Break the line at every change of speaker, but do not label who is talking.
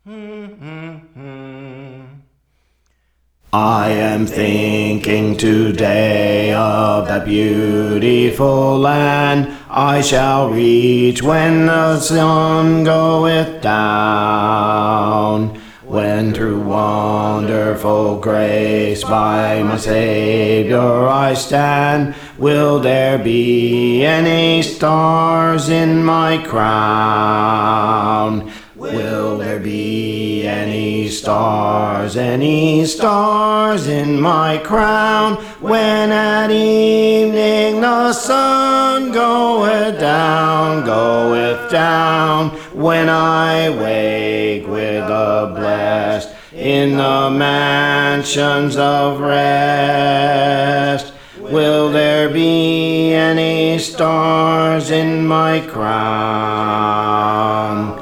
I am thinking today of that beautiful land I shall reach when the sun goeth down. When through wonderful grace by my Savior I stand, will there be any stars in my crown? Will there be any stars in my crown, when at evening the sun goeth down, when I wake with the blessed in the mansions of rest? Will there be any stars in my crown?